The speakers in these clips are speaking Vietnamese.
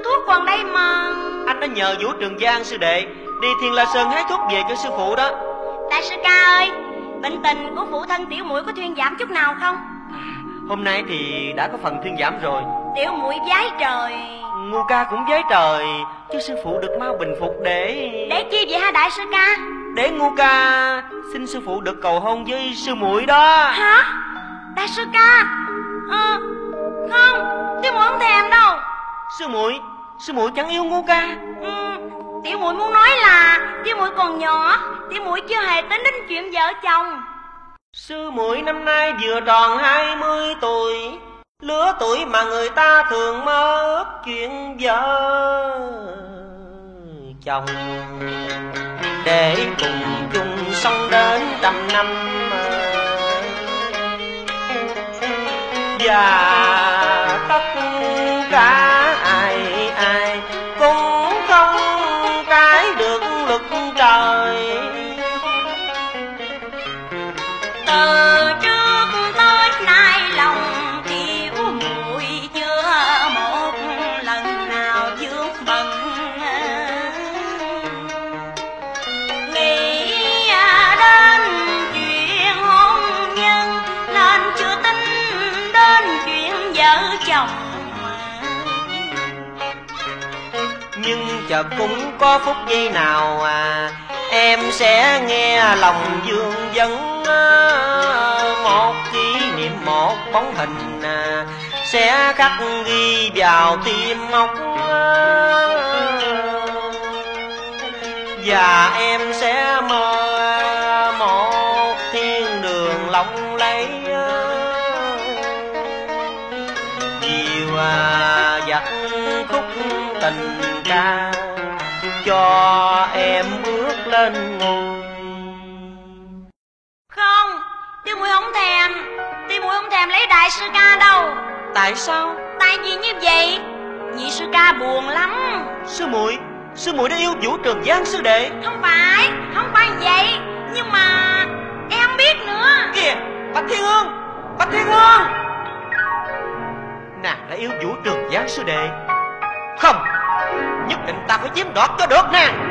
Sư thuốc còn đây mà. Anh đã nhờ Vũ Trường Giang sư đệ đi Thiên La Sơn hái thuốc về cho sư phụ đó. Đại sư ca ơi, bệnh tình của phụ thân tiểu muội có thuyên giảm chút nào không? Hôm nay thì đã có phần thuyên giảm rồi. Tiểu muội vái trời. Ngu ca cũng vái trời, chứ sư phụ được mau bình phục để chi vậy hả đại sư ca? Để Ngu ca xin sư phụ được cầu hôn với sư muội đó. Hả? Đại sư ca? Không, tiểu muội không thèm đâu. Sư muội chẳng yêu Ngu ca. Tiểu muội muốn nói là tiểu muội còn nhỏ, tiểu muội chưa hề tính đến chuyện vợ chồng. Sư muội năm nay vừa tròn 20 tuổi, lứa tuổi mà người ta thường mơ ước chuyện vợ chồng, để cùng chung sống đến 100 năm. Và tất cả ai cũng không trái được luật trời. Từ trước tới nay lòng tiểu muội chưa một lần nào vướng bận, nghĩ đến chuyện hôn nhân nên chưa tính đến chuyện vợ chồng. Nhưng chợt cũng có phút giây nào em sẽ nghe lòng vương vấn, một kỷ niệm một bóng hình sẽ khắc ghi vào tim óc, và em sẽ mơ một thiên đường lộng lẫy, chiều dắt khúc tình ca cho em bước lên ngôi. Không, tiểu muội không thèm. Tiểu muội không thèm lấy đại sư ca đâu. Tại sao? Tại vì như vậy nhị sư ca buồn lắm. Sư muội đã yêu Vũ Trường Giang sư đệ. Không phải vậy. Nhưng mà em không biết nữa. Kìa, Bạch Thiên Hương, nàng đã yêu Vũ Trường Giang sư đệ. Không, nhất định ta phải chiếm đoạt cho được nàng.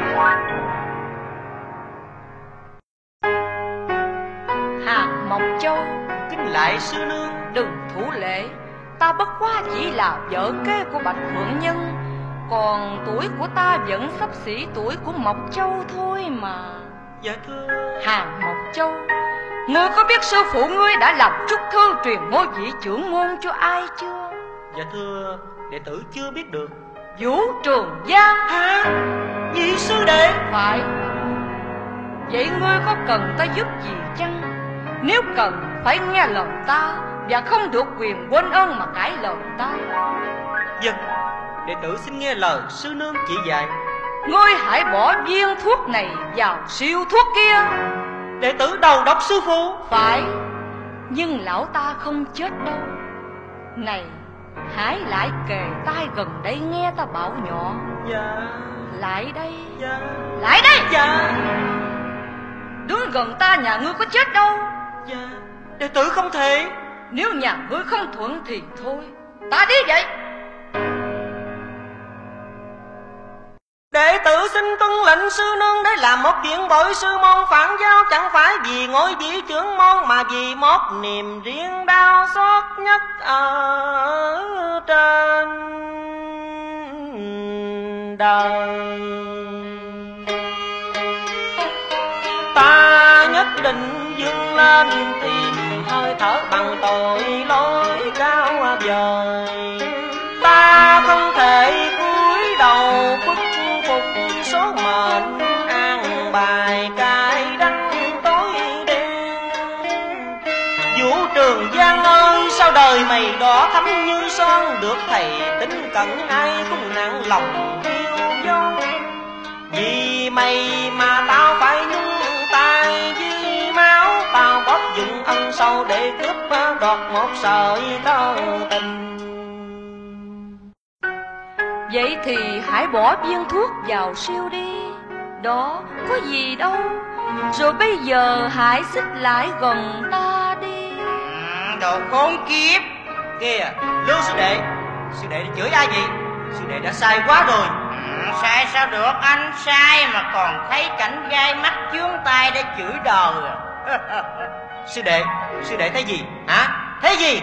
Hà Mộc Châu, Kính lại sư nương. đừng thủ lễ. Ta bất quá chỉ là vợ kế của Bạch Phượng Nhân, còn tuổi của ta vẫn xấp xỉ tuổi của Mộc Châu thôi mà. Dạ thưa. Hà Mộc Châu, ngươi có biết sư phụ ngươi đã làm trúc thư truyền ngôi vị trưởng môn cho ai chưa? Dạ thưa, đệ tử chưa biết được. Vũ Trường Giang. Hả? Nhị sư đệ? Phải. Vậy ngươi có cần ta giúp gì chăng? Nếu cần phải nghe lời ta, và không được quyền quên ơn mà cãi lời ta. Vâng, đệ tử xin nghe lời sư nương chỉ dạy. Ngươi hãy bỏ viên thuốc này vào siêu thuốc kia. Đệ tử đầu độc sư phụ. Phải, nhưng lão ta không chết đâu. Này, hãy lại kề tai gần đây nghe ta bảo nhỏ. Dạ. Lại đây. Dạ. Lại đây. Dạ. Đứng gần ta, nhà ngươi có chết đâu. Dạ. Đệ tử không thể. Nếu nhà ngươi không thuận thì thôi, ta đi vậy. Đệ tử xin tuân lệnh sư nương để làm một chuyện bội sư môn phản giáo, chẳng phải vì ngôi vị trưởng môn mà vì một niềm riêng đau xót nhất ở trên đời. Ta nhất định vươn lên tìm hơi thở bằng tội lỗi cao vời. Ta không thể cúi đầu khuất phục số mệnh an bài cay đắng tối đen. Vũ Trường Giang ơi, sao đời mày đỏ thắm như son, được thầy tính cẩn ai cũng nặng lòng yêu dấu. Vì mày mà tao phải nhúng tay với máu, tao bóp dụng ân sâu để cướp đoạt một sợi tơ tình. Vậy thì hãy bỏ viên thuốc vào siêu đi, đó có gì đâu. Rồi bây giờ hãy xích lại gần ta đi. Đồ khốn kiếp. Kìa, Lưu sư đệ. Sư đệ chửi ai vậy? Sư đệ đã sai quá rồi. Sai sao được, anh sai mà còn thấy cảnh gai mắt chướng tay để chửi đời. Sư đệ thấy gì hả? Thấy gì?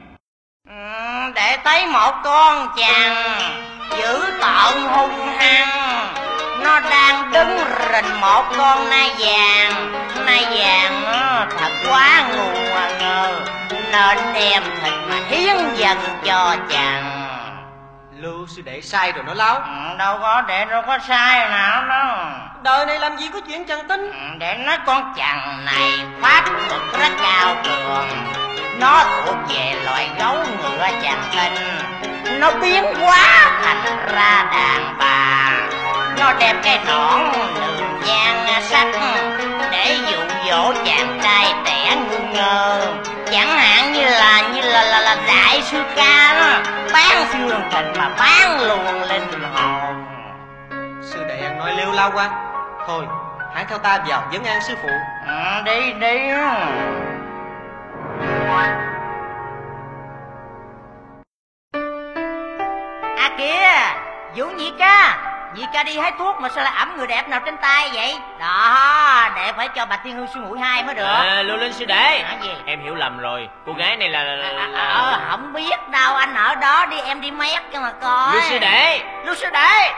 Để thấy một con chàng dữ tợn hung hăng, nó đang đứng rình một con nai vàng. Nai vàng nó thật quá ngu ngơ, nên đem thịt mà hiến dần cho chàng. Lưu sư đệ sai rồi nó Láo. Đâu có sai nào đâu. Đời này làm gì có chuyện chàng tin. Để nói con chàng này pháp thuật rất cao cường. Nó thuộc về loại gấu ngựa chàng tin. Nó biến hóa thành ra đàn bà. Nó đem cái nón lường nhan sắc để dụ dỗ chàng trai trẻ ngu ngơ. Chẳng hạn như là đại sư ca đó, bán xương thịt mà bán luôn linh hồn. Sư đệ ăn nói lêu lao quá. Thôi hãy theo ta vào vấn an sư phụ. Đi. À kìa, Vũ Nhị ca đi hái thuốc mà sao lại ẵm người đẹp nào trên tay vậy? Đó, để phải cho bà Thiên Hương sư muội 2 mới được. Lưu Linh sư đệ. Gì? Em hiểu lầm rồi, cô gái này là không biết đâu, anh ở đó đi, em đi mét cho mà coi. Lưu sư đệ.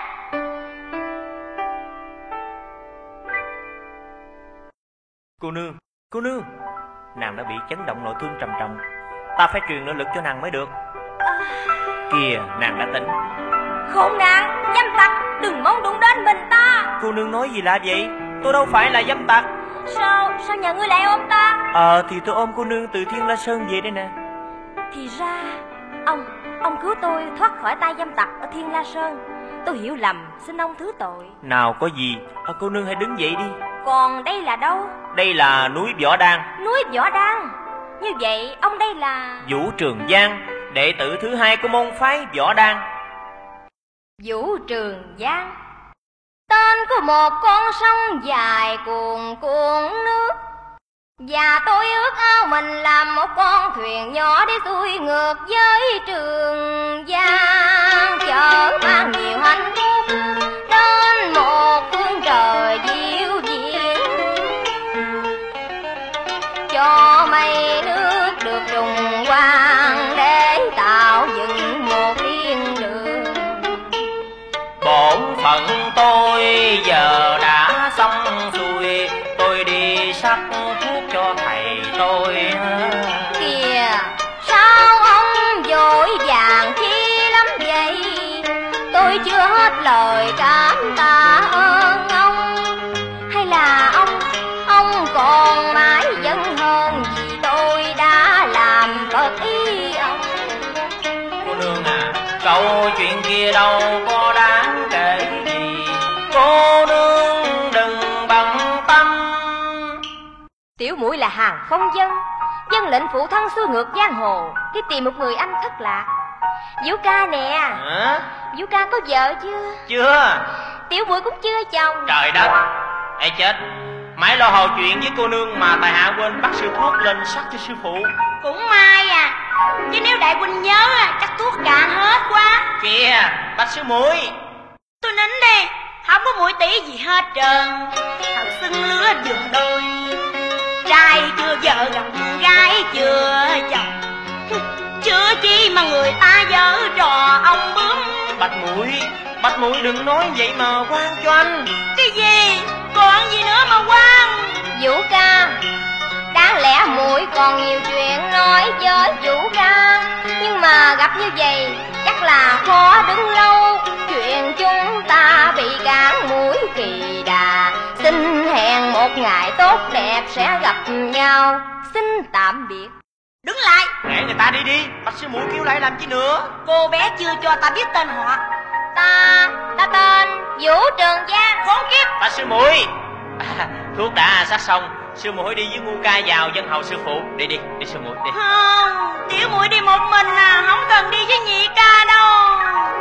Cô nương, nàng đã bị chấn động nội thương trầm trọng, ta phải truyền nội lực cho nàng mới được. Kìa, nàng đã tỉnh. Khốn nạn, dâm tặc, đừng mong đụng đến mình ta. Cô nương nói gì lạ vậy? Tôi đâu phải là dâm tặc. Sao nhà ngươi lại ôm ta? Thì tôi ôm cô nương từ Thiên La Sơn về đây nè. Thì ra ông cứu tôi thoát khỏi tay dâm tặc ở Thiên La Sơn. Tôi hiểu lầm, xin ông thứ tội. Nào có gì, cô nương hãy đứng dậy đi. Còn đây là đâu? Đây là núi Võ Đan. Núi Võ Đan? Như vậy ông đây là Vũ Trường Giang, đệ tử thứ 2 của môn phái Võ Đan. Vũ Trường Giang, tên của một con sông dài cuồn nước. Và tôi ước ao mình làm một con thuyền nhỏ để xuôi ngược với Trường Giang, chở mang nhiều hạnh phúc đến một phương trời diệu diệu, cho mây nước được trùng quang để tạo dựng một thiên đường. Bổn phận tôi giờ đã xong xuôi, tôi đi sắc thuốc cho thầy tôi. Kìa, sao ông vội vàng chi lắm vậy? Tôi chưa hết lời cảm tạ ơn ông. Hay là ông còn mãi giận hơn vì tôi đã làm phật ý ông? Cô nương à, câu chuyện kia đâu có đáng kể gì, cô nương đừng bận tâm. Tiểu muội là hàng phong dân lệnh phụ thân xuôi ngược giang hồ đi tìm một người anh thất lạc. Vũ ca nè. Hả? Vũ ca có vợ chưa? Chưa. Tiểu muội cũng chưa chồng. Trời đất, ê chết, mãi lo hồ chuyện với cô nương mà tài hạ quên bắt sư thuốc lên sắc cho sư phụ. Cũng may à, chứ nếu đại huynh nhớ chắc thuốc cạn hết quá. Kìa, bạch sư muội, tôi nín đi, không có muội tỷ gì hết trơn. Thật xưng lứa vừa đôi, trai chưa vợ gặp gái chưa chồng, chưa chi mà người ta giở trò ông bướm. Bạch muội đừng nói vậy mà quan cho anh. Cái gì, còn gì nữa mà quan? Vũ ca, đáng lẽ muội còn nhiều chuyện nói với Vũ ca, nhưng mà gặp như vậy chắc là khó đứng lâu. Chuyện chúng ta bị cản mũi kỳ đà, xin hẹn một ngày tốt đẹp sẽ gặp nhau. Xin tạm biệt. Đứng lại, Để người ta đi đi, bạch sư muội kêu lại làm chi nữa. cô bé chưa cho ta biết tên họ. Ta tên Vũ Trường Giang. Khốn kiếp. Bạch sư muội, thuốc đã sắc xong, sư muội đi với ngu ca vào dân hầu sư phụ. Đi sư muội đi. Không, tiểu muội đi một mình à, không cần đi với nhị ca đâu.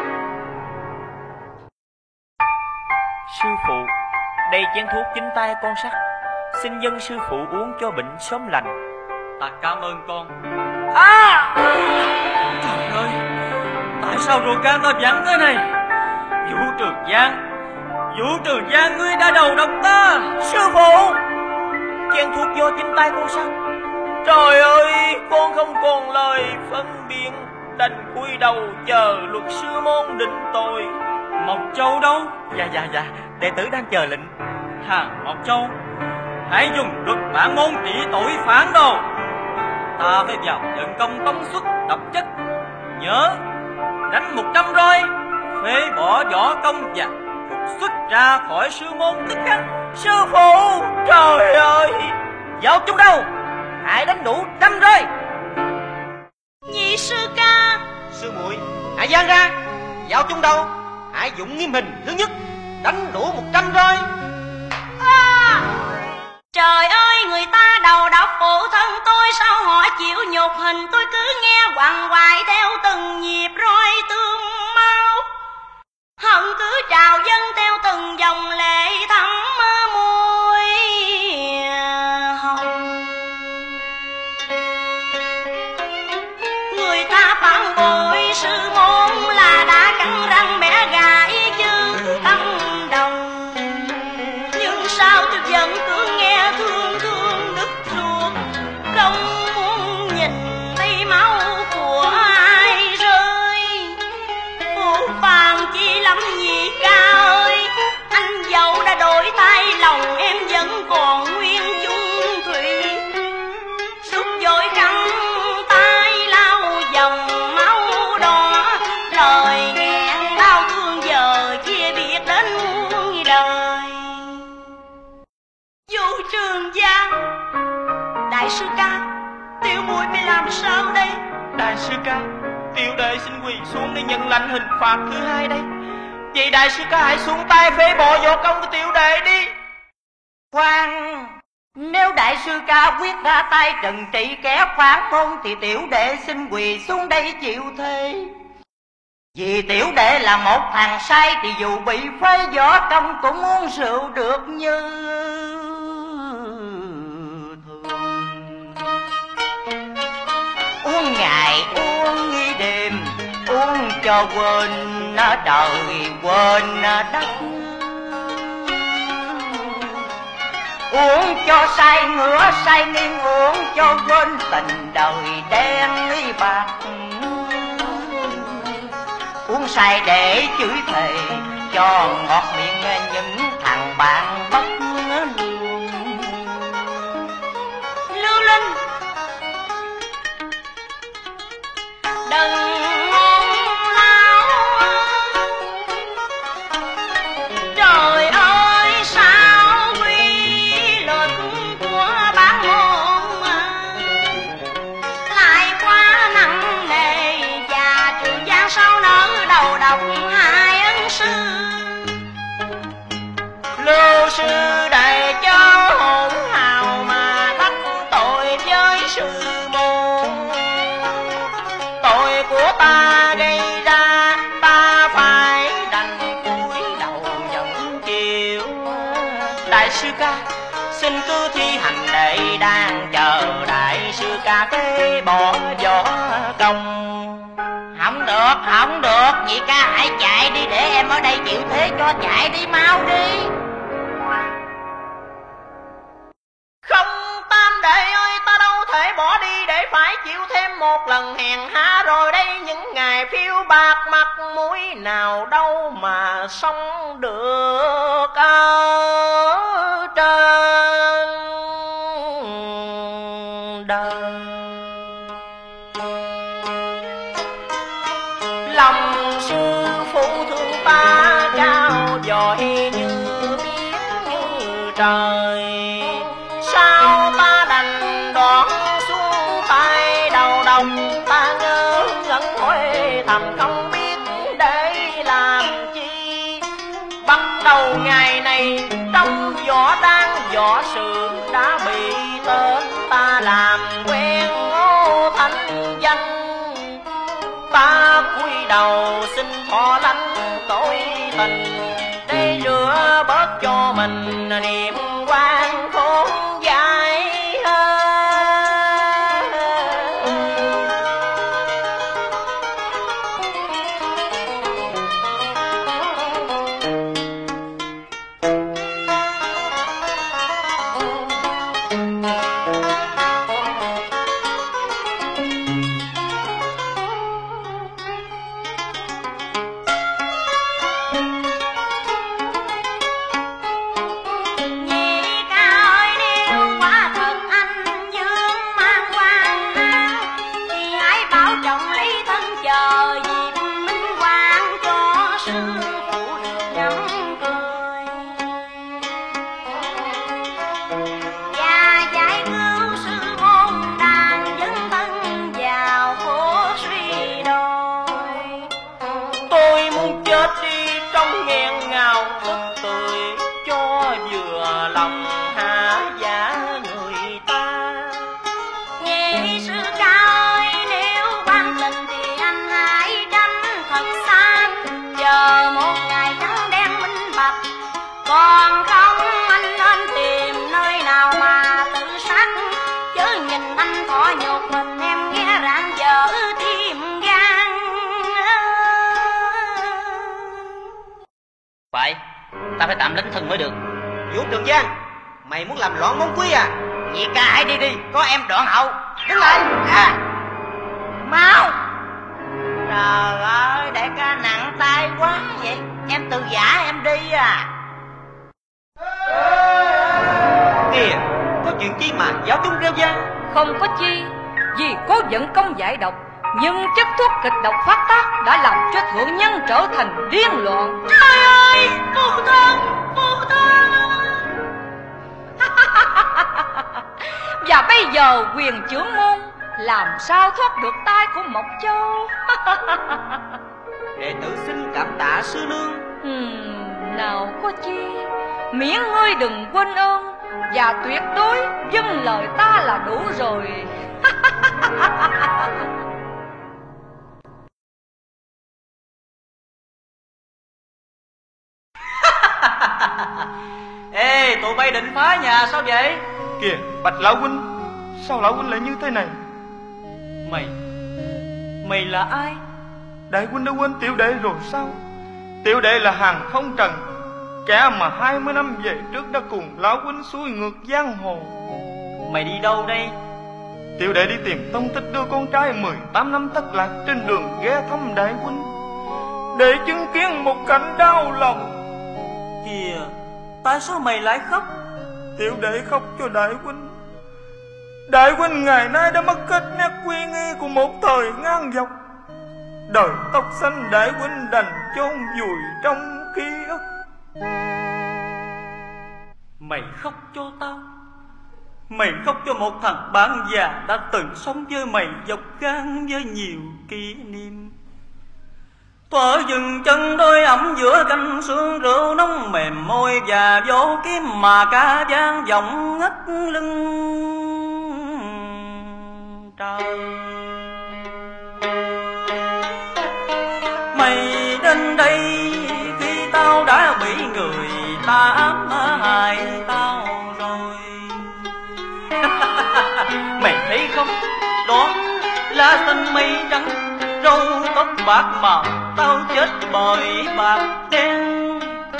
Sư phụ, đây chén thuốc chính tay con sắc, xin dân sư phụ uống cho bệnh sớm lành. Ta cảm ơn con. Trời ơi, ta Tại sao rồi can ta chẳng thế này? Vũ Trường Giang, ngươi đã đầu độc ta. Sư phụ, chén thuốc do chính tay con sắc. Trời ơi, con không còn lời phân biện, đành cúi đầu chờ luật sư môn định tội. Mộc Châu đâu? Dạ, đệ tử đang chờ lệnh. Thằng Mộc Châu, hãy dùng luật bản môn trị tội phản đồ. Ta phải vào trận công tống xuất độc chất. Nhớ, đánh 100 roi, phế bỏ võ công và trục xuất ra khỏi sư môn tức khắc. Sư phụ, trời ơi, vào chúng đâu, hãy đánh đủ 100 roi. Nhị sư ca. Sư muội, hãy giang ra, vào chung đâu, hãy dụng nghiêm hình thứ nhất, đánh đủ 100 roi. Trời ơi, người ta đầu độc phụ thân tôi, sao họ chịu nhục hình tôi cứ nghe quằn quại theo từng nhịp roi tương máu. Hận cứ trào dâng theo từng dòng lệ thấm môi hồng. Người ta phản bội sư môn là đã cắn răng bẻ gãy chữ tâm đồng. Nhưng sao tôi vẫn cứ nghe thương đứt ruột, không muốn nhìn thấy máu của ai rơi. Phụ phàng chi lắm nhị ca ơi, anh dẫu đã đổi thay lòng em vẫn còn nguyên chung thủy. Suốt dội khăn tay lau dòng máu đỏ, lời nghẹn đau thương giờ chia biệt đến muôn đời. Vũ Trường Giang, đại sư ca, tiểu muội phải làm sao đây? Đại sư ca, tiểu đệ xin quỳ xuống để nhận lãnh hình phạt thứ hai đây. Vậy đại sư ca hãy xuống tay phế bỏ võ công của tiểu đệ đi. Khoan, nếu đại sư ca quyết ra tay trừng trị kẻ phản môn thì tiểu đệ xin quỳ xuống đây chịu thề. Vì tiểu đệ là một thằng sai thì dù bị phế võ công cũng uống rượu được như thường. Uống ngày uống nghi đêm, uống cho quên trời quên đất. Uống cho say ngửa say nghiêng, uống cho quên tình đời đen y bạc. Uống say để chửi thề cho ngọt miệng những thằng bạn bất lương. Lưu Linh, đừng ngôn láo. Trời ơi, sao quy luật của bản môn lại quá nặng nề, và Trường Giang sao nỡ đầu độc hai ân sư. Lưu sư đại cho hỗn hào mà đắc tội với sư môn. Tội của ta gây ra, ta phải đành cúi đầu nhận chịu. Đại sư ca, xin cứ thi hành lệ đang chờ đại sư ca phế bỏ võ công. Không được, nhị ca hãy chạy đi để em ở đây chịu thế cho, chạy đi mau đi. Không, tam đệ ơi, ta đâu thể bỏ đi để phải chịu thêm một lần hèn hạ rồi đây. Những ngày phiêu bạc mặt mũi nào đâu mà sống được ở trên đời. Lòng sư phụ thương ta trao dồi như biết như trời. Sao ta đành đoạn xuống tay đầu đồng, ta ngơ ngẩn hỏi thầm không biết để làm chi. Bắt đầu ngày này trong võ đang võ sự đã bị tên ta làm quen ngô thanh danh. Ta cúi đầu xin thọ lãnh tội tình để rửa bớt cho mình niềm quan khốn dại. chết đi trong nghẹn ngào tức tưởi, cho vừa lòng hạ giá người ta. Nghe sư ca ơi, nếu quan tình thì anh hãy tránh thật xa, chờ một ngày trắng đen minh bạch. Còn không anh nên tìm nơi nào mà tự sát, chớ nhìn anh thọ nhục mình em nghe rạng dở tim gan. Phải, ta phải tạm lánh thân mới được. Vũ Trường Giang, mày muốn làm loạn món quý à? Nhị ca hãy đi đi, có em Đoạn Hậu. Đứng lại. Mau. Trời ơi, đại ca nặng tay quá vậy. Em từ giả em đi à. Kìa, có chuyện chi mà giáo chúng reo vang? Không có chi, vì cố vận công giải độc, nhưng chất thuốc kịch độc phát tác đã làm cho thượng nhân trở thành điên loạn. Trời ơi, phụ thân, phụ thân. Và bây giờ quyền trưởng môn làm sao thoát được tay của Mộc Châu? Đệ tử xin cảm tạ sư nương. Nào có chi, miễn ngươi đừng quên ơn, và tuyệt đối vâng lời ta là đủ rồi. Ê, tụi bay định phá nhà sao vậy? Kìa, Bạch lão huynh, sao lão huynh lại như thế này? Mày là ai? Đại huynh đã quên tiểu đệ rồi sao? Tiểu đệ là Hàng Phong Trần, kẻ mà 20 năm về trước đã cùng lão huynh xuôi ngược giang hồ. Mày đi đâu đây? Tiểu đệ đi tìm tông tích đưa con trai 18 năm thất lạc trên đường ghé thăm đại huynh, để chứng kiến một cảnh đau lòng. Kìa, tại sao mày lại khóc? Tiểu đệ khóc cho đại huynh. Đại huynh ngày nay đã mất kết nét uy nghi của một thời ngang dọc. Đời tóc xanh đại huynh đành chôn vùi trong ký ức. Mày khóc cho tao? Mày khóc cho một thằng bạn già đã từng sống với mày dọc gan với nhiều kỷ niệm. Thuở dừng chân đôi ẩm giữa canh sương, rượu nóng mềm môi và vô kiếm mà ca vang vọng ngất lưng trời. Mày đến đây khi tao đã bị người ta ám hại tao rồi. Mày thấy không, đó là xanh mây trắng, râu tóc bạc màu, tao chết bởi bạc đen.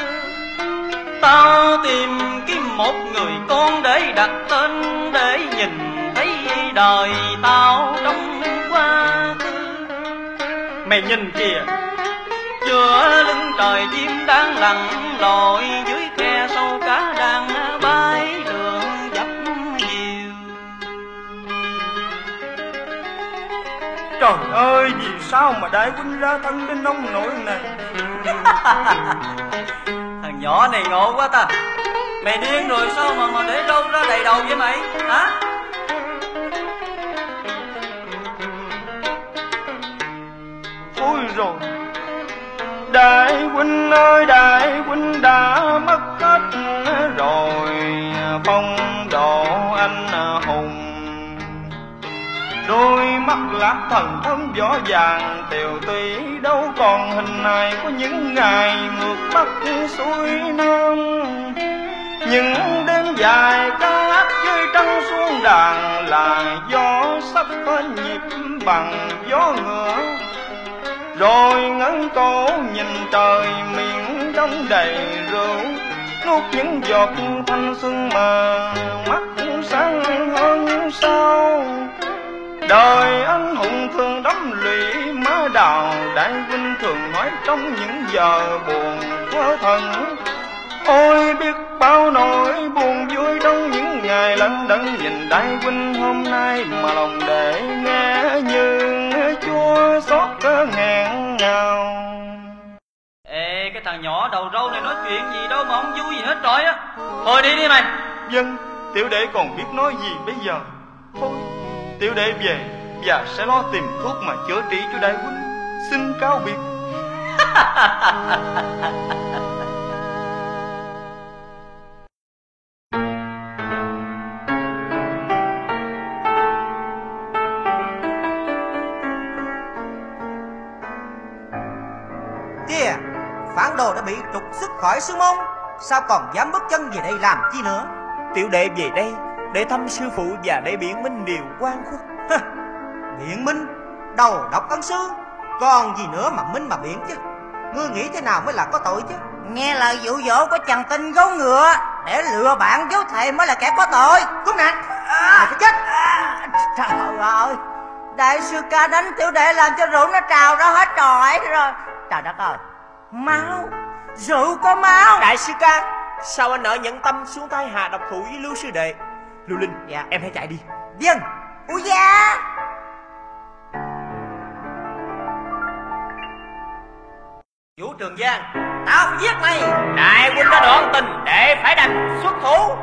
Tao tìm kiếm một người con để đặt tên, để nhìn thấy đời tao trong quá khứ. Mày nhìn kìa, giữa lưng trời chim đang lặn lội, dưới khe sâu cá đang bay đường dập dìu. Trời ơi, vì sao mà đại huynh ra thân đến nông nỗi này? Thằng nhỏ này ngộ quá ta. Mày điên rồi sao mà để râu ra đầy đầu vậy mày, hả? Thôi rồi, đại huynh ơi, đại huynh đã mất hết rồi. Phong độ anh hùng, đôi mắt lạc thần thấm võ vàng, tiều tụy đâu còn hình hài của những ngày ngược bắc xuôi nam. Những đêm dài ca hát dưới trăng xuống đàn, là gió sắp bên nhịp bằng gió ngựa. Rồi ngẩng cổ nhìn trời miệng trong đầy rượu, nuốt những giọt thanh xuân mà mắt sáng hơn sao. Đời anh hùng thường đắm lụy má đào, đại huynh thường nói trong những giờ buồn quá thần. Ôi biết bao nỗi buồn vui trong những ngày lận đận nhìn đại huynh hôm nay, mà lòng để nghe như chua xót cỡ nghẹn ngào. Ê, cái thằng nhỏ đầu râu này nói chuyện gì đâu mà không vui gì hết rồi á. Thôi đi đi mày. Dân, tiểu đệ còn biết nói gì bây giờ. Thôi, tiểu đệ về và sẽ lo tìm thuốc mà chữa trị cho đại huynh. Xin cáo biệt. Kìa, phản đồ đã bị trục xuất khỏi sư môn, sao còn dám bước chân về đây làm chi nữa? Tiểu đệ về đây để thăm sư phụ và để biện minh điều oan khuất. Biện minh? Đầu độc ân sư, còn gì nữa mà minh mà biện chứ? Ngươi nghĩ thế nào mới là có tội chứ? Nghe lời dụ dỗ của chàng tinh gấu ngựa để lừa bạn dấu thầy mới là kẻ có tội. Cút nè, mày phải chết. Trời ơi, đại sư ca đánh tiểu đệ làm cho rượu nó trào ra hết trọi rồi. Trời đất ơi, máu, rượu có máu. Đại sư ca, sao anh nỡ nhận tâm xuống tay hạ độc thủ với Lưu sư đệ? Lưu Linh, dạ, em hãy chạy đi. Vâng. Ui da. Vũ Trường Giang, Tao phải giết mày. đại huynh đã đoạn tình để phải đành xuất thủ.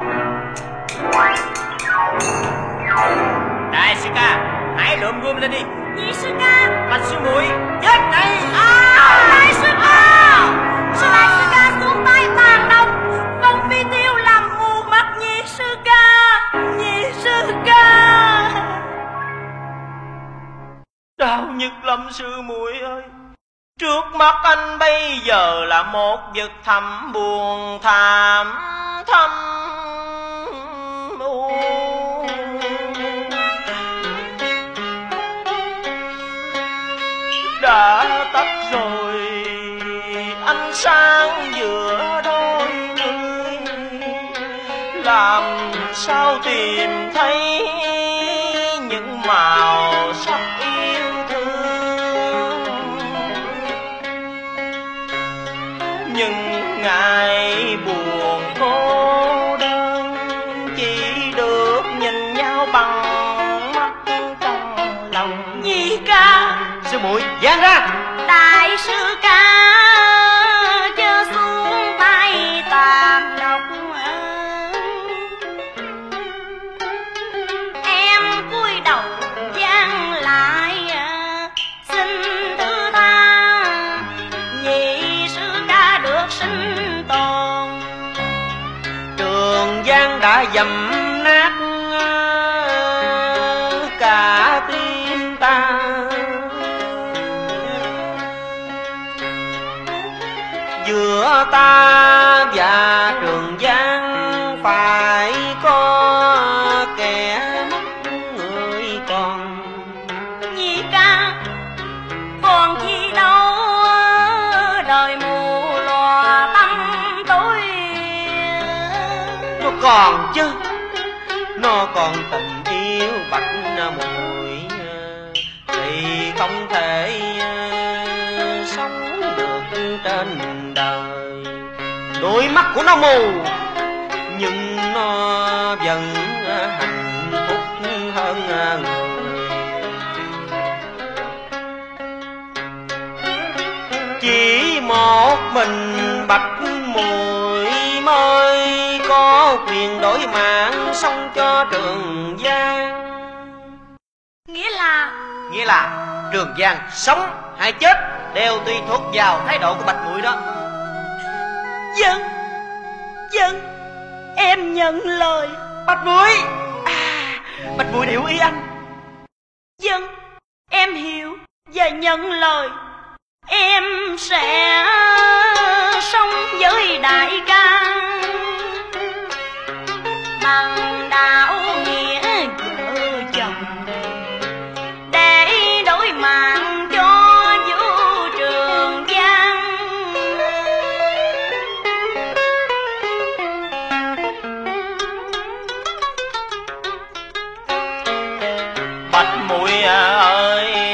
Đại sư ca, hãy lượm gươm lên đi. Nhị sư ca. Bạch sư muội, chết ngay. Đại sư ca. Đại sư ca xuống tay tàn độc, Phong Phi Tiêu làm mù mắt nhị sư ca. Nhị sư ca. Đau nhức lắm sư muội ơi. Trước mắt anh bây giờ là một vực thẳm buồn thảm thâm u. Đã tắt rồi ánh sáng giữa đôi người, làm sao tìm thấy những màu sắc yêu thương. Nhưng ngày buồn cô đơn chỉ được nhìn nhau bằng mắt trong lòng. Nhị ca. Sư muội giang ra. Đại sư ca chớ xuống tay tàn độc. Em cúi đầu giang lại xin thứ tha. Nhị sư ca được sinh tồn. Trường Giang đã dầm nát cả tim ta. Giữa ta và Trường Giang phải có kẻ mất người còn. Nhị ca còn gì đâu, đời mù lòa tâm tối. Nó còn chứ, nó còn tình yêu bạch muội thì không thể sống được trên đời. Đôi mắt của nó mù nhưng nó vẫn hạnh phúc hơn người. Chỉ một mình bạch muội mới có quyền đổi mạng sống cho Trường Giang. Nghĩa là Trường Giang sống hay chết đều tùy thuộc vào thái độ của bạch muội đó. Dân em nhận lời. Bạch muội bạch muội hiểu ý anh. Dân em hiểu và nhận lời. Em sẽ sống với đại ca bằng đạo nghĩa vợ chồng để đổi mạng cho Vũ Trường Giang. Bạch muội ơi,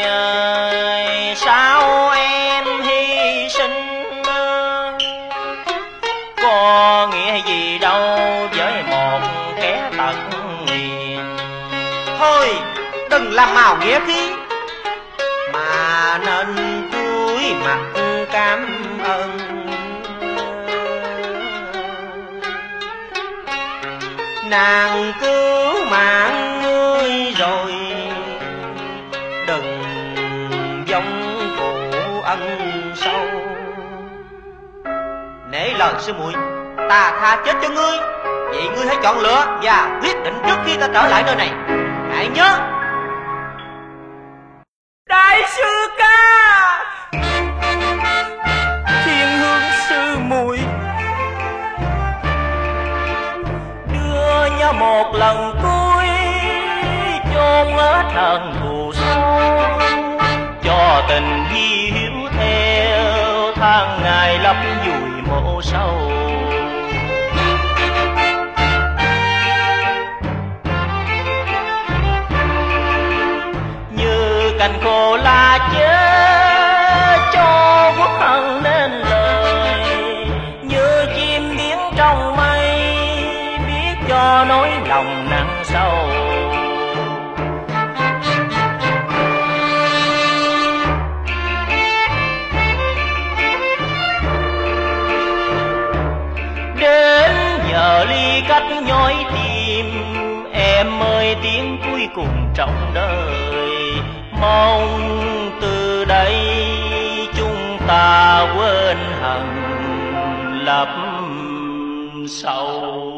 sao em hy sinh, có nghĩa gì đâu với một kẻ tận hiền. Thôi đừng làm màu nghĩa khí mà nên cúi mặt cảm ơn. Nàng cứu mạng ngươi rồi, đừng vong phụ ân sâu. Nể lời sư muội, ta tha chết cho ngươi. Vậy ngươi hãy chọn lựa và quyết định trước khi ta trở lại nơi này. Hãy nhớ. Đại sư ca, Thiên Hương sư muội, đưa nhau một lần cuối, chôn hết hận thù sâu, cho tình hiếu theo tháng ngày lấp vùi mộ sâu. Như cành khô lá chết cho quốc hận nên lời, như chim biến trong mây biết cho nỗi lòng nặng sâu. Đến giờ ly cách nhói tim, em ơi tiếng cuối cùng trong đời. Mong từ đây chúng ta quên hận lấp sâu.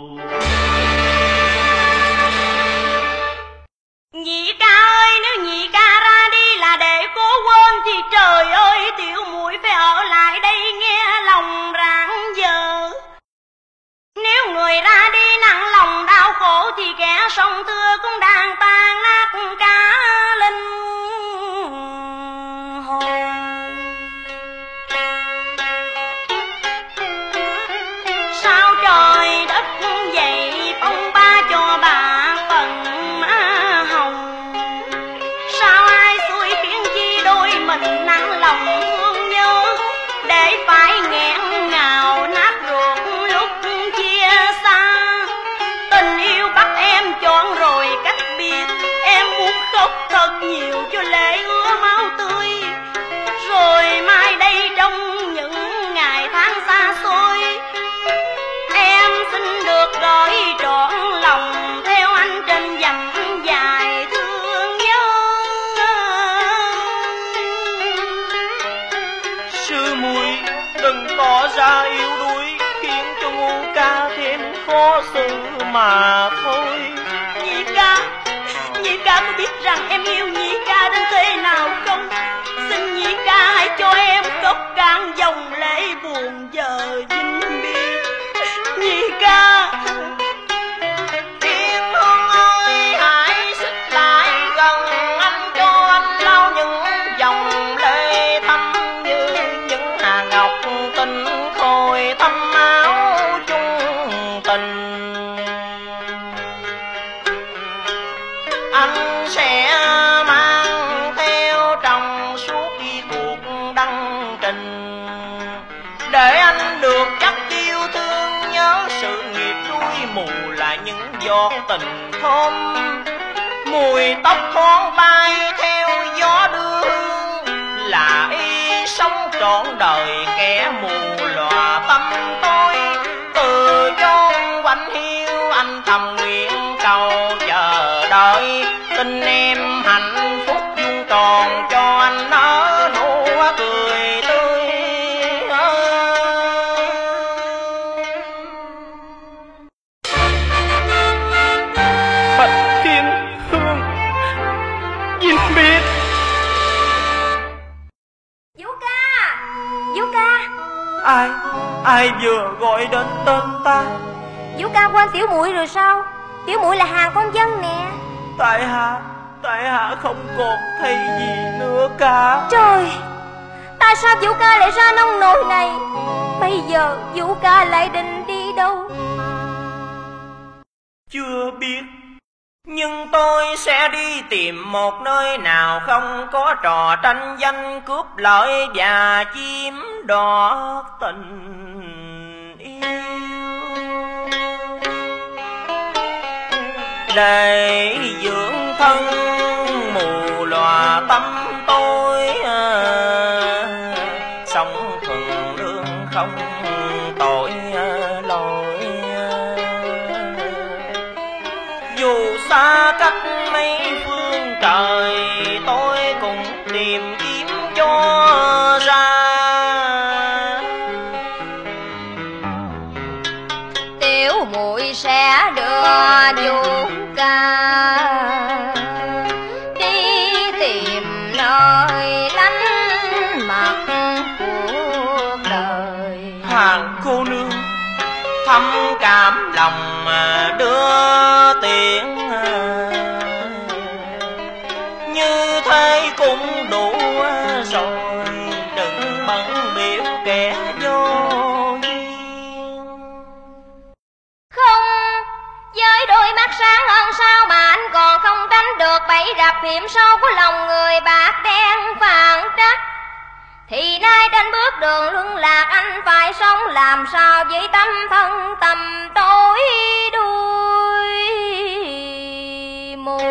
Nhị ca ơi, nếu nhị ca ra đi là để cố quên thì trời ơi, tiểu muội phải ở lại đây nghe lòng rạng giờ. Nếu người ra đi nặng lòng đau khổ thì kẻ sống thưa cũng đang tan nát cả linh hồn. Sao trời đất vậy phong ba cho bà phần má hồng? Sao ai xui khiến chi đôi mình nặng lòng thương nhớ, để phải nghẹn ngào nát ruột lúc chia xa. Tình yêu bắt em chọn rồi cách biệt, em muốn khóc thật nhiều cho lệ ứa máu tươi. Rồi mai đây trong những ngày tháng xa xôi, em xin được gửi trọn lòng theo anh trên dặm dài thương nhớ. Sư muội đừng tỏ ra yếu đuối, khiến cho ngu ca thêm khó xử mà thôi. Nhị ca có biết rằng em yêu nhị ca đến thế nào không? Xin nhị ca hãy cho em khóc cạn dòng lệ buồn giờ vĩnh biệt. Nhị ca. Thiên Hương ơi, hãy xích lại gần anh, cho anh lau những dòng lệ thâm như những hạt ngọc tinh khôi thâm áo chung tình. Anh sẽ mang theo trong suốt đi cuộc đăng trình, để anh được chắc yêu thương nhớ sự nghiệp đuôi mù là những giọt tình thơm. Mùi tóc thoáng bay theo gió đưa hương, là y sống trọn đời kẻ mù lòa tâm tôi. Từ chốn quạnh hiu anh thầm nguyện cầu chờ đợi, tình em hạnh phúc vuông tròn cho anh nở nụ cười tươi. Bạch Thiên Hương vĩnh biệt. Vũ ca, Vũ ca. Ai vừa gọi đến tên ta? Vũ ca quên tiểu muội rồi sao? Tiểu muội là hàng con dân nè. Tại hạ không còn thấy gì nữa cả. Trời, tại sao Vũ ca lại ra nông nồi này? Bây giờ Vũ ca lại định đi đâu? Chưa biết, nhưng tôi sẽ đi tìm một nơi nào không có trò tranh danh cướp lợi và chiếm đoạt tình yêu, để dưỡng thân mù lòa tâm tôi. Sống thuần lương không tội lỗi, dù xa cách mấy phương trời tôi cũng tìm kiếm cho ra. biểu muội sẽ đưa Vũ Ca đi tìm nơi lánh mặt cuộc đời. Hàng cô nương thâm cảm lòng đưa tiễn, như thế cũng đủ rồi, đừng bận biểu kẻ vô duyên. Không, với đôi mắt sáng hơn sao mà anh còn không tránh được bẫy rập hiểm sâu của lòng người bạc đen phản trách. Thì nay trên bước đường luân lạc anh phải sống làm sao với tâm thân tầm tối đuôi mù.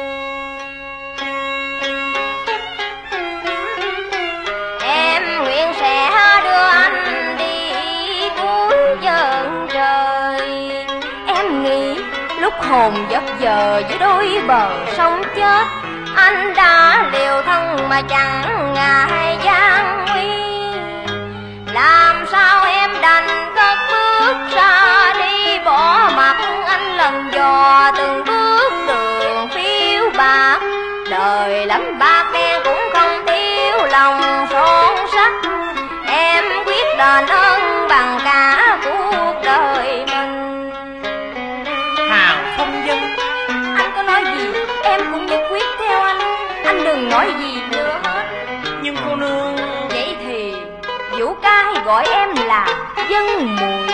Em nguyện sẽ đưa anh đi cuối chân trời. Em nghĩ lúc hồn giấc giờ giữa đôi bờ sông chết, anh đã liều thân mà chẳng ngại gian nguy. Làm sao em đành cất bước ra đi, bỏ mặc anh lần dò từng bước đường phiêu bạc. Đời lắm bạc đen cũng không thiếu lòng son sắt, em quyết đền ơn bằng cả cuộc đời mình. Hàng Phong Vân, anh có nói gì em cũng nhất quyết theo anh đừng nói gì nữa hết. Nhưng cô nương, vậy thì Vũ Ca hay gọi em là Vân muội.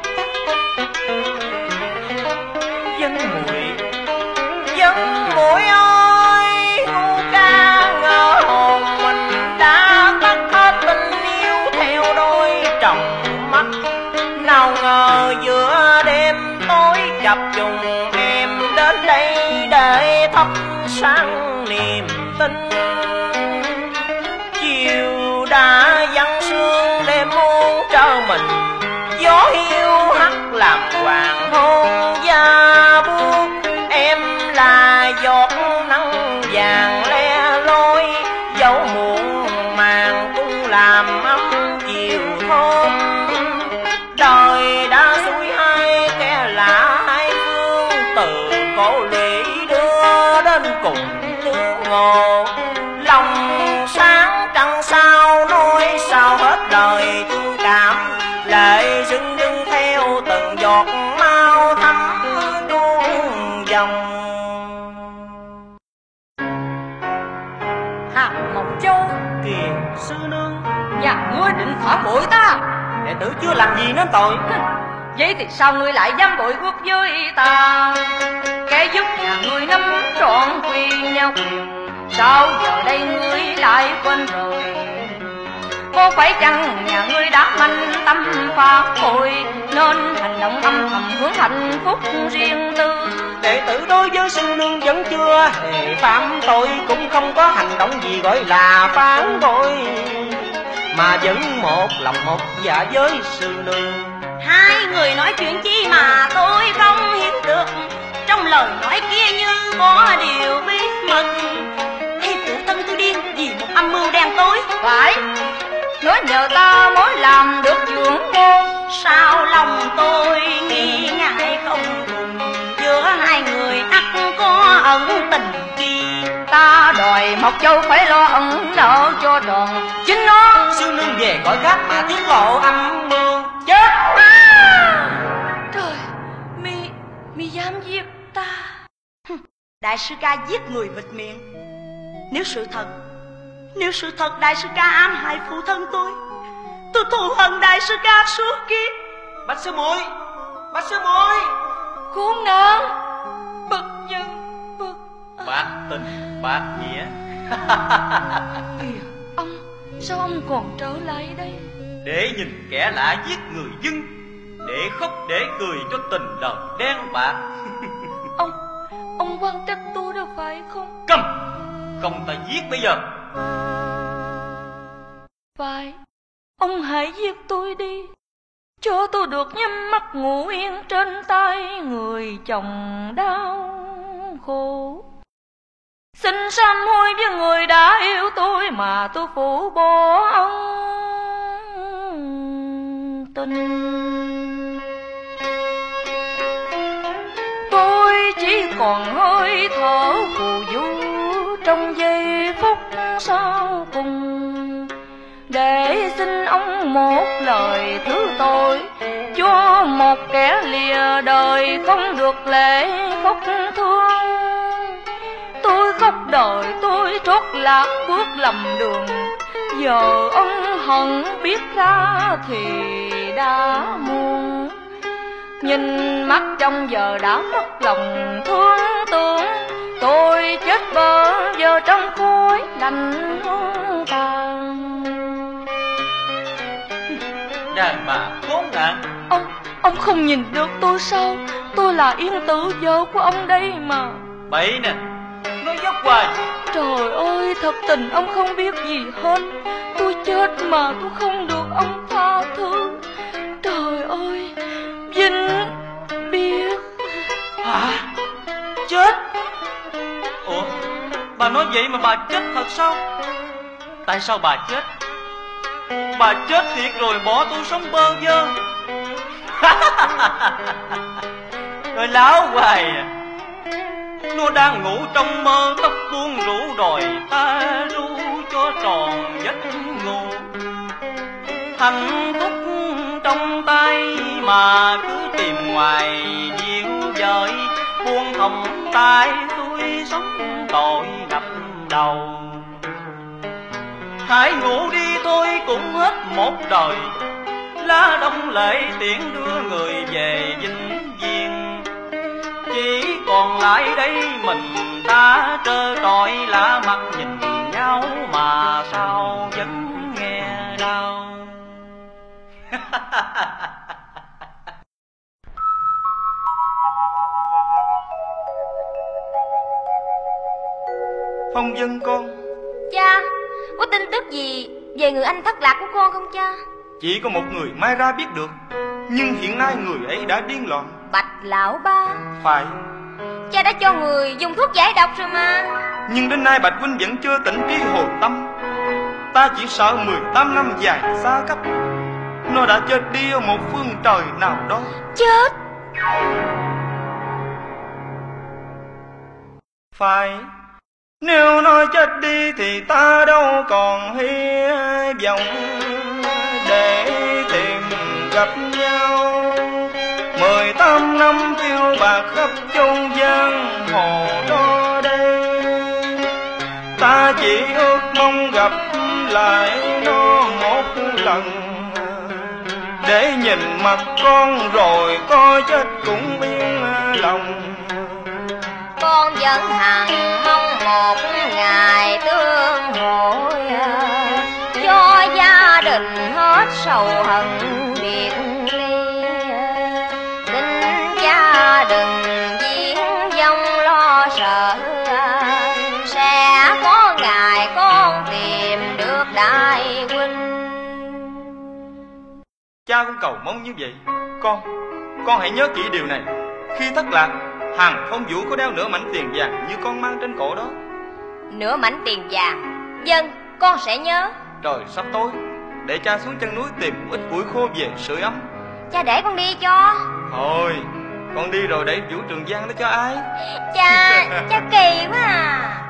Vân muội, Vân muội ơi, ngu ca ngỡ hồn mình đã tắt hết tình yêu theo đôi tròng mắt. Nào ngờ giữa đêm tối chập trùng em đến đây để thắp sáng niềm tin. Chiều đã giăng sương đêm muôn trơ mình, gió hiu hắt làm hoàng hôn da buốt. Em là giọt nắng vàng le loi, dẫu muộn màng cũng làm ấm chiều thơm. Đời đã xuôi hai kẻ lạ hai phương, từ cổ lũy đưa đến cùng tương ngộ. Lòng sáng trăng sao nói sao hết đời thương cảm, lệ rưng rưng theo từng giọt mau thấm tuôn dòng. Hàm Mộc Châu, Kìa sư nương, nhà ngươi định phản bội ta. đệ tử chưa làm gì nên tội. Vậy thì sao ngươi lại dám bội ước với ta? Kẻ giúp nhà ngươi nắm trọn quyền nhau quyền, sao giờ đây ngươi lại quên rồi? Có phải chăng nhà ngươi đã manh tâm phá hội, nên hành động âm thầm hướng hạnh phúc riêng tư? Đệ tử đối với sư nương vẫn chưa hề phạm tội, cũng không có hành động gì gọi là phản bội, mà vẫn một lòng một dạ với sư nương. Hai người nói chuyện chi mà tôi không hiểu được, trong lời nói kia như có điều bí mật. Hay phụ thân tôi điên vì một âm mưu đen tối? Phải, nói nhờ ta mới làm được dưỡng môn. Sao lòng tôi nghi ngại không cùng, giữa hai người ắt có ẩn tình chi. Ta đòi Mộc Châu phải lo ẩn nợ cho tròn chính nó. Sư nương về cõi khác mà tiết lộ âm mưu. Chết! Trời, mi dám giết ta? Đại sư ca giết người bịt miệng. Nếu sự thật đại sư ca ám hại phụ thân tôi thù hận đại sư ca suốt kiếp. Bạch sư muội, bạch sư muội, khốn nạn, bậc nhân bậc bạc tình bạc nghĩa. Kìa ông, sao ông còn trở lại đây? Để nhìn kẻ lạ giết người dân, để khóc để cười cho tình đời đen bạc. Ông quan trách tôi đâu phải không? Câm, không ta giết bây giờ. Phải, ông hãy giết tôi đi, cho tôi được nhắm mắt ngủ yên trên tay người chồng đau khổ. Xin sám hối với người đã yêu tôi mà tôi phụ bỏ ân tình. còn hơi thở phù du trong giây phút sau cùng, để xin ông một lời thứ tội cho một kẻ lìa đời không được lệ khóc thương. Tôi khóc đời tôi trót lạc bước lầm đường, giờ ân hận biết ra thì đã muộn. Nhìn mắt trong giờ đã mất lòng thương tưởng, tôi chết bơ giờ trong khối lạnh hương tàn. Đàn bà khốn nạn. Ông không nhìn được tôi sao? Tôi là Yên Tử, vợ của ông đây mà. Bậy nè, nói dốc hoài. Trời ơi, thật tình ông không biết gì hết. Tôi chết mà tôi không được ông tha thứ. Trời ơi, Vinh biết. Hả? Chết? Ủa, bà nói vậy mà bà chết thật sao? Tại sao bà chết? Bà chết thiệt rồi bỏ tôi sống bơ vơ. Rồi láo hoài à. Nó đang ngủ trong mơ, tóc buông rủ đòi ta ru cho tròn giấc ngủ. Hạnh phúc trong tay mà cứ tìm ngoài dịu dời, buông thòng tay tôi sống tội đập đầu. Hãy ngủ đi thôi cũng hết một đời, lá đông lệ tiễn đưa người về vĩnh viễn. Chỉ còn lại đây mình ta trơ trọi lạ mặt nhìn nhau mà sao vẫn nghe đau. Phong Vân con. Cha, có tin tức gì về người anh thất lạc của con không cha? Chỉ có một người Mai Ra biết được, nhưng hiện nay người ấy đã điên loạn. Bạch lão ba. Phải. Cha đã cho người dùng thuốc giải độc rồi mà. Nhưng đến nay Bạch huynh vẫn chưa tỉnh trí hồi tâm. Ta chỉ sợ 18 năm dài xa cách, nó đã chết đi ở một phương trời nào đó. Chết? Phải. Nếu nó chết đi thì ta đâu còn hy vọng để tìm gặp nhau. 18 năm phiêu bạc khắp chốn giang hồ đó đây, ta chỉ ước mong gặp lại nó một lần, để nhìn mặt con rồi có chết cũng yên lòng. Con vẫn hằng mong một ngày tương hội, cho gia đình hết sầu hận biệt ly. Xin cha đừng viễn vông lo sợ, sẽ có ngày con tìm được đại huynh. Cha cũng cầu mong như vậy. Con hãy nhớ kỹ điều này. Khi thất lạc, Hàng Phong Vũ có đeo nửa mảnh tiền vàng như con mang trên cổ đó. Nửa mảnh tiền vàng? Vâng, con sẽ nhớ. Trời sắp tối, để cha xuống chân núi tìm một ít củi khô về sưởi ấm. Cha để con đi cho. Thôi, con đi rồi để Vũ Trường Giang đó cho ai? Cha kỳ quá à.